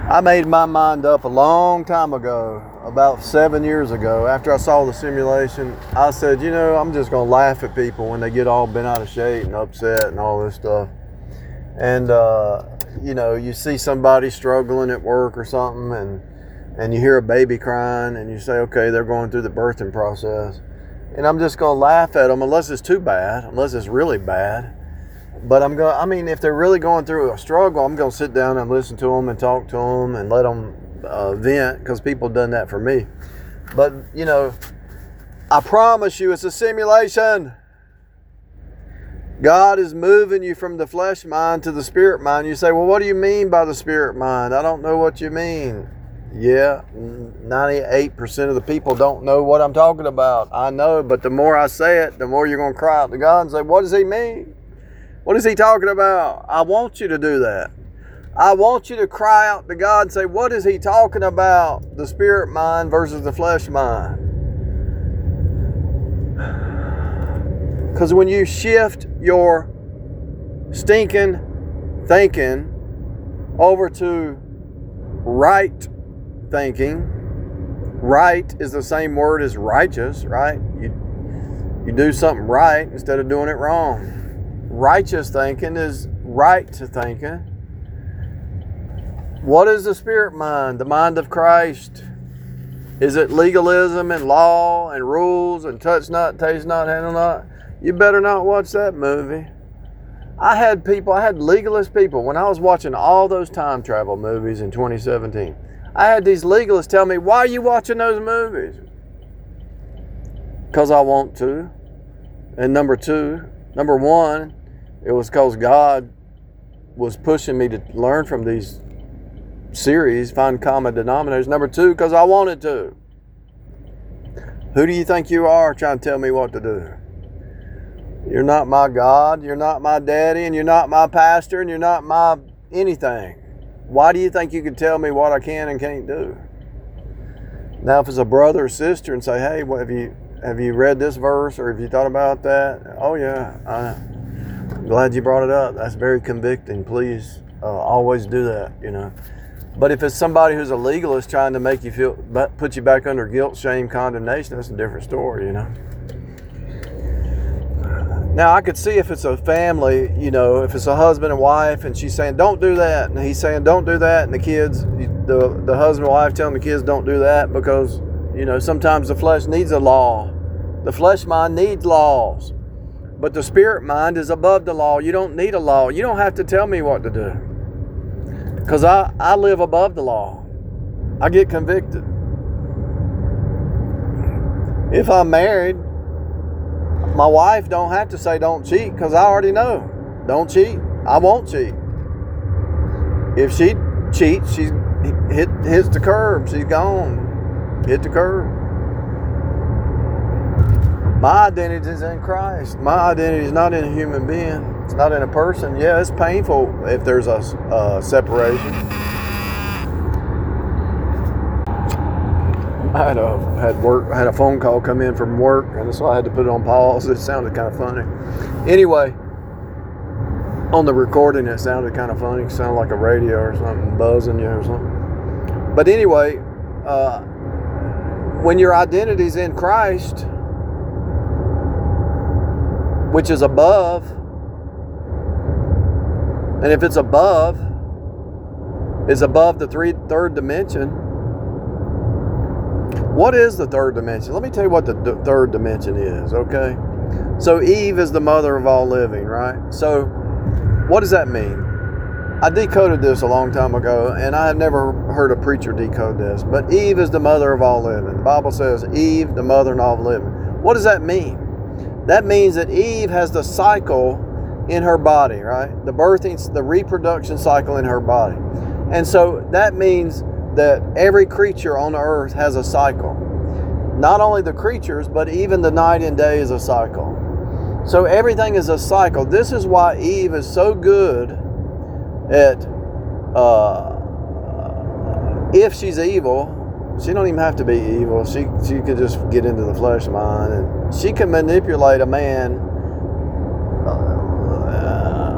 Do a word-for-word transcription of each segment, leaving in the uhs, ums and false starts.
I made my mind up a long time ago, about seven years ago, after I saw the simulation. I said, you know, I'm just going to laugh at people when they get all bent out of shape and upset and all this stuff. And, uh, you know, you see somebody struggling at work or something, and, and you hear a baby crying, and you say, okay, they're going through the birthing process. And I'm just going to laugh at them unless it's too bad, unless it's really bad. But I'm going. I mean, if they're really going through a struggle, I'm going to sit down and listen to them and talk to them and let them uh, vent, because people have done that for me. But, you know, I promise you, it's a simulation. God is moving you from the flesh mind to the spirit mind. You say, well, what do you mean by the spirit mind? I don't know what you mean. Yeah, ninety-eight percent of the people don't know what I'm talking about. I know, but the more I say it, the more you're going to cry out to God and say, what does he mean? What is he talking about? I want you to do that. I want you to cry out to God and say, what is he talking about? The spirit mind versus the flesh mind. Because when you shift your stinking thinking over to right thinking, right is the same word as righteous, right? You, you do something right instead of doing it wrong. Righteous thinking is right to thinking. What is the spirit mind? The mind of Christ. Is it legalism and law and rules and touch not, taste not, handle not? You better not watch that movie. I had people, I had legalist people, when I was watching all those time travel movies in twenty seventeen, I had these legalists tell me, why are you watching those movies? Because I want to. And number two, number one, it was because God was pushing me to learn from these series, find common denominators. Number two, because I wanted to. Who do you think you are trying to tell me what to do? You're not my God, you're not my daddy, and you're not my pastor, and you're not my anything. Why do you think you can tell me what I can and can't do? Now, if it's a brother or sister and say, hey, what, have you have you read this verse, or have you thought about that? Oh, yeah, I... I'm glad you brought it up. That's very convicting. Please uh, always do that, you know. But if it's somebody who's a legalist trying to make you feel, put you back under guilt, shame, condemnation, that's a different story, you know. Now, I could see if it's a family, you know, if it's a husband and wife, and she's saying, don't do that, and he's saying, don't do that, and the kids, the, the husband and wife telling the kids, don't do that, because, you know, sometimes the flesh needs a law. The flesh mind needs laws. But the spirit mind is above the law. You don't need a law. You don't have to tell me what to do. Because I, I live above the law. I get convicted. If I'm married, my wife don't have to say don't cheat, because I already know. Don't cheat. I won't cheat. If she cheats, she hit, hits the curb. She's gone. Hit the curb. My identity is in Christ. My identity is not in a human being. It's not in a person. Yeah, it's painful if there's a uh, separation. I had a had work had a phone call come in from work, and so I had to put it on pause. It sounded kind of funny. Anyway, on the recording, it sounded kind of funny. It sounded like a radio or something buzzing you or something. But anyway, uh, when your identity's in Christ, which is above, and if it's above, is above the three, third dimension. What is the third dimension? Let me tell you what the d- third dimension is, okay? So Eve is the mother of all living, right? So what does that mean? I decoded this a long time ago, and I have never heard a preacher decode this, but Eve is the mother of all living. The Bible says Eve, the mother of all living. What does that mean? That means that Eve has the cycle in her body, right? The birthing, the reproduction cycle in her body. And so that means that every creature on the earth has a cycle. Not only the creatures, but even the night and day is a cycle. So everything is a cycle. This is why Eve is so good at, uh, if she's evil, she don't even have to be evil. She she could just get into the flesh mind, and she can manipulate a man uh,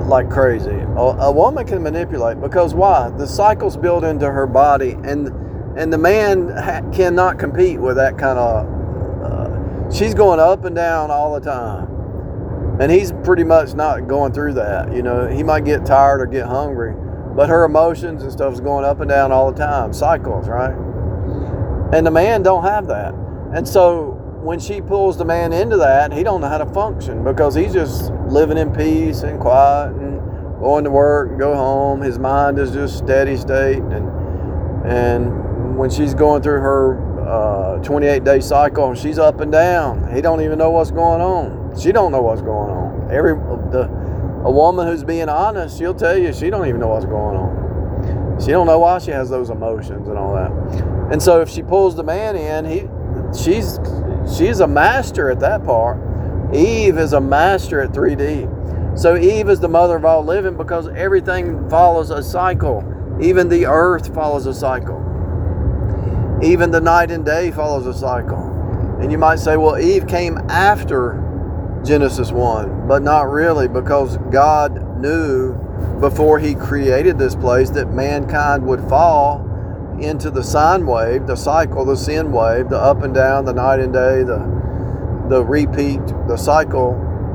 like crazy. A, a woman can manipulate because why? The cycle's built into her body, and and the man ha- cannot compete with that kind of. Uh, she's going up and down all the time, and he's pretty much not going through that. You know, he might get tired or get hungry, but her emotions and stuff is going up and down all the time. Cycles, right? And the man don't have that, and so when she pulls the man into that, he don't know how to function because he's just living in peace and quiet and going to work and go home. His mind is just steady state, and and when she's going through her uh, twenty-eight day cycle, she's up and down. He don't even know what's going on. She don't know what's going on. Every the a woman who's being honest, she'll tell you she don't even know what's going on. She don't know why she has those emotions and all that. And so if she pulls the man in, he she's She's a master at that part. Eve is a master at three D. So Eve is the mother of all living because everything follows a cycle. Even the earth follows a cycle. Even the night and day follows a cycle. And you might say, well, Eve came after Genesis one, but not really, because God knew before he created this place that mankind would fall into the sine wave, the cycle, the sin wave, the up and down, the night and day, the the repeat, the cycle.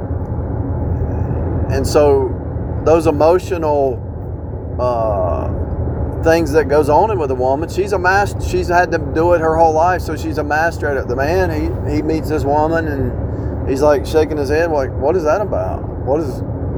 And so those emotional uh, things that goes on with a woman, she's a master. She's had to do it her whole life, so she's a master at it. The man, he he meets this woman and he's like shaking his head, like, what is that about? What is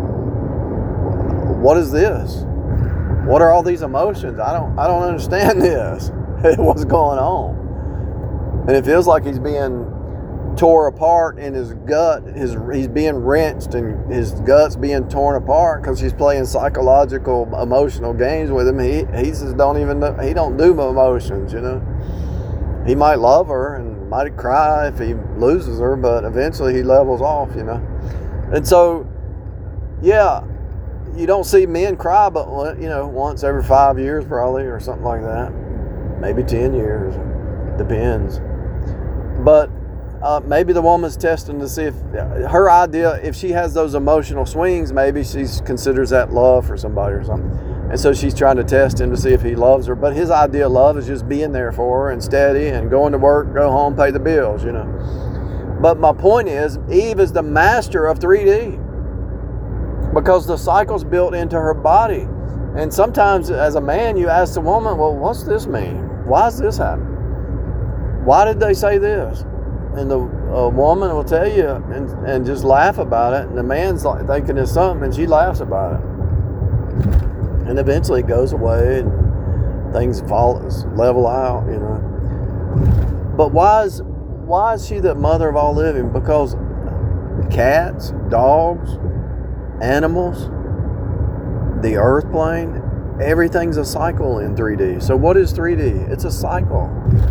what is this? What are all these emotions? I don't I don't understand this. What's going on? And it feels like he's being tore apart in his gut. His he's being wrenched and his gut's being torn apart because he's playing psychological, emotional games with him. He he just don't even know, he don't do emotions, you know. He might love her and might cry if he loses her, but eventually he levels off, you know. And so, yeah. You don't see men cry, but, you know, once every five years probably, or something like that. Maybe ten years. Depends. But uh, maybe the woman's testing to see if her idea, if she has those emotional swings, maybe she considers that love for somebody or something. And so she's trying to test him to see if he loves her. But his idea of love is just being there for her and steady and going to work, go home, pay the bills, you know. But my point is, Eve is the master of three D. Because the cycle's built into her body. And sometimes as a man, you ask the woman, well, what's this mean? Why is this happening? Why did they say this? And the a woman will tell you and, and just laugh about it. And the man's like thinking it's something and she laughs about it. And eventually it goes away and things fall, level out, you know. But why is, why is she the mother of all living? Because cats, dogs, animals, the earth plane, everything's a cycle in three D. So what is three D? It's a cycle.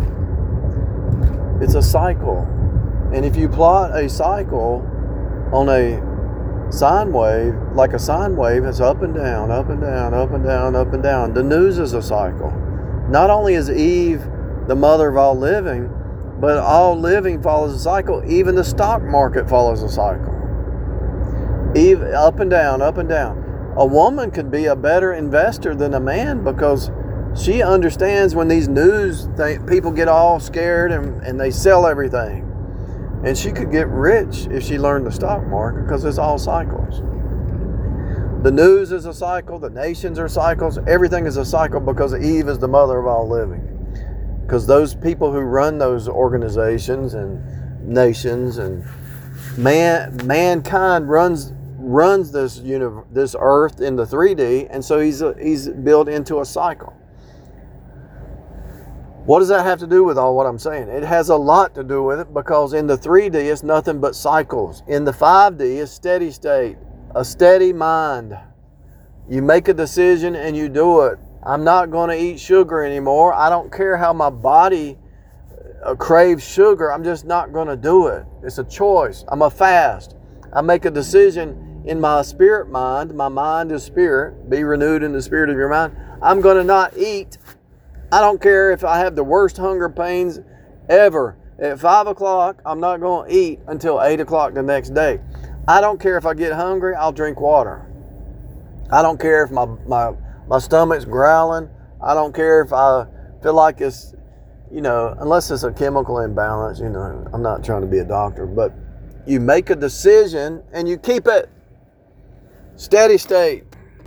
It's a cycle. And if you plot a cycle on a sine wave, like a sine wave, it's up and down, up and down, up and down, up and down. The news is a cycle. Not only is Eve the mother of all living, but all living follows a cycle. Even the stock market follows a cycle. Eve, up and down, up and down. A woman could be a better investor than a man because she understands when these news th- people get all scared and, and they sell everything. And she could get rich if she learned the stock market because it's all cycles. The news is a cycle. The nations are cycles. Everything is a cycle because Eve is the mother of all living. Because those people who run those organizations and nations and man, mankind runs runs this universe, this earth into three D, and so he's a, he's built into a cycle. What does that have to do with all what I'm saying? It has a lot to do with it because in the three D it's nothing but cycles. In the five D it's steady state, a steady mind. You make a decision and you do it. I'm not going to eat sugar anymore. I don't care how my body uh, craves sugar. I'm just not going to do it. It's a choice. I'm a fast. I make a decision in my spirit mind. My mind is spirit. Be renewed in the spirit of your mind. I'm going to not eat. I don't care if I have the worst hunger pains ever. At five o'clock, I'm not going to eat until eight o'clock the next day. I don't care if I get hungry. I'll drink water. I don't care if my, my, my stomach's growling. I don't care if I feel like it's, you know, unless it's a chemical imbalance, you know, I'm not trying to be a doctor, but you make a decision and you keep it. Steady state.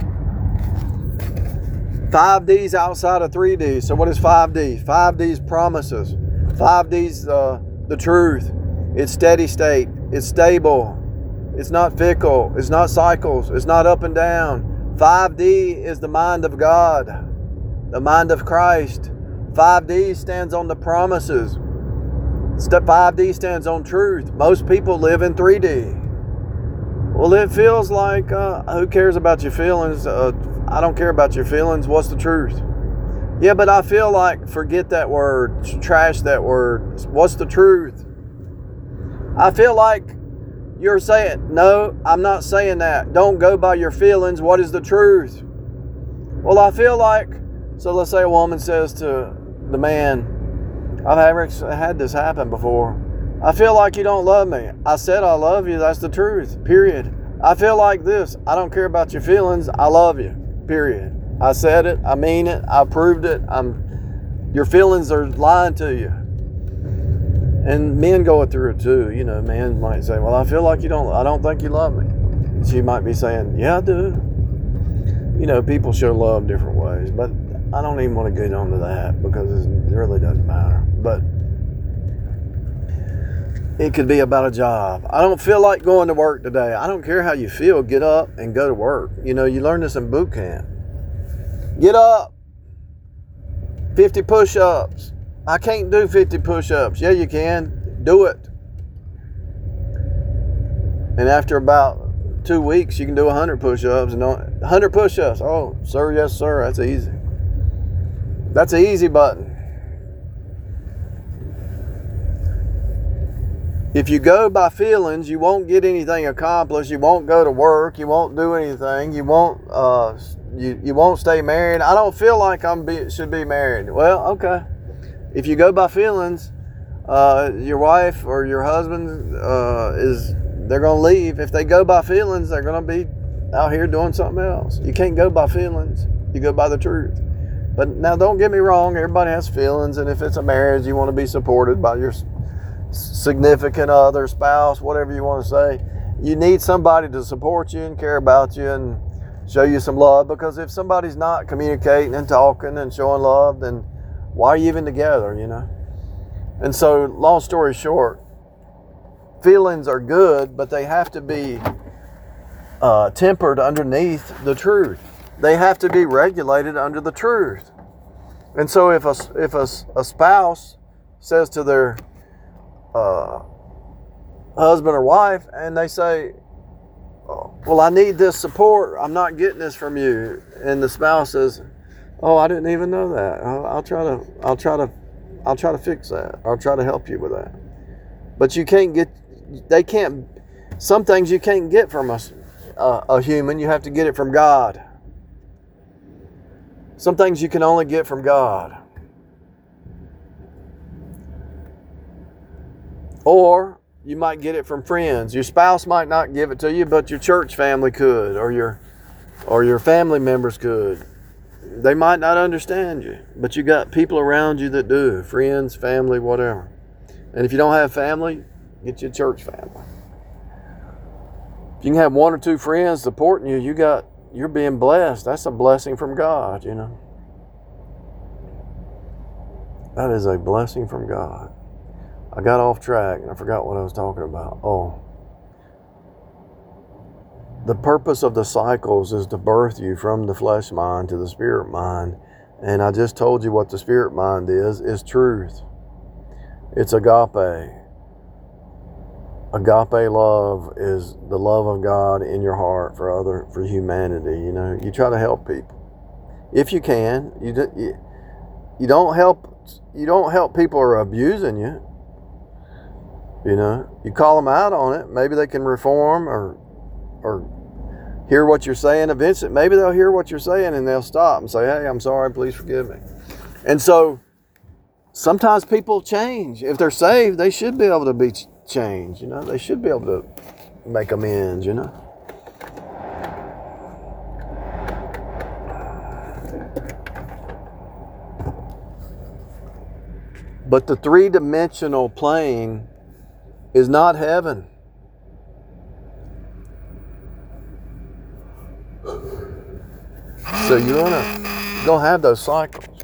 Five D's outside of three D's. So what is five D's? Five D's promises. Five D's uh, the truth. It's steady state. It's stable. It's not fickle. It's not cycles. It's not up and down. five D is the mind of God, the mind of Christ. five D stands on the promises. Step five D stands on truth. Most people live in three D. Well, it feels like, uh, who cares about your feelings? Uh, I don't care about your feelings. What's the truth? Yeah, but I feel like, forget that word. Trash that word. What's the truth? I feel like you're saying, no, I'm not saying that. Don't go by your feelings. What is the truth? Well, I feel like, so let's say a woman says to the man, I've ever had this happen before. I feel like you don't love me. I said I love you. That's the truth. Period. I feel like this. I don't care about your feelings. I love you. Period. I said it. I mean it. I proved it. I'm. Your feelings are lying to you. And men go through it too. You know, men might say, well, I feel like you don't, I don't think you love me. She might be saying, yeah, I do. You know, people show love different ways. But I don't even want to get onto that because it really doesn't matter. But it could be about a job. I don't feel like going to work today. I don't care how you feel. Get up and go to work. You know, you learn this in boot camp. Get up. fifty push-ups. I can't do fifty push-ups. Yeah, you can. Do it. And after about two weeks, you can do one hundred push-ups. And one hundred push-ups. Oh, sir, yes, sir. That's easy. That's an easy button. If you go by feelings, you won't get anything accomplished. You won't go to work. You won't do anything. You won't. Uh, you you won't stay married. I don't feel like I'm be, should be married. Well, okay. If you go by feelings, uh, your wife or your husband uh, is they're gonna leave. If they go by feelings, they're gonna be out here doing something else. You can't go by feelings. You go by the truth. But now, don't get me wrong. Everybody has feelings, and if it's a marriage, you want to be supported by your significant other, spouse, whatever you want to say. You need somebody to support you and care about you and show you some love, because if somebody's not communicating and talking and showing love, then why are you even together, you know? And so, long story short, feelings are good, but they have to be uh, tempered underneath the truth. They have to be regulated under the truth. And so if a, if a, a spouse says to their uh, husband or wife, and they say, oh, well, I need this support. I'm not getting this from you. And the spouse says, oh, I didn't even know that. I'll, I'll try to, I'll try to, I'll try to fix that. I'll try to help you with that. But you can't get, they can't, some things you can't get from a, a, a human. You have to get it from God. Some things you can only get from God. Or you might get it from friends. Your spouse might not give it to you, but your church family could, or your or your family members could. They might not understand you, but you got people around you that do. Friends, family, whatever. And if you don't have family, get your church family. If you can have one or two friends supporting you, you got you're being blessed. That's a blessing from God, you know. That is a blessing from God. I got off track and I forgot what I was talking about. Oh. The purpose of the cycles is to birth you from the flesh mind to the spirit mind. And I just told you what the spirit mind is. It's truth. It's agape. Agape love is the love of God in your heart for other, for humanity. You know, you try to help people if you can. You do, you, you don't help. You don't help people who are abusing you. You know, you call them out on it. Maybe they can reform or or hear what you're saying. Eventually, maybe they'll hear what you're saying and they'll stop and say, "Hey, I'm sorry. Please forgive me." And so, sometimes people change. If they're saved, they should be able to be changed. You know, they should be able to make amends. You know. But the three-dimensional plane is not heaven. So you're gonna, gonna have those cycles.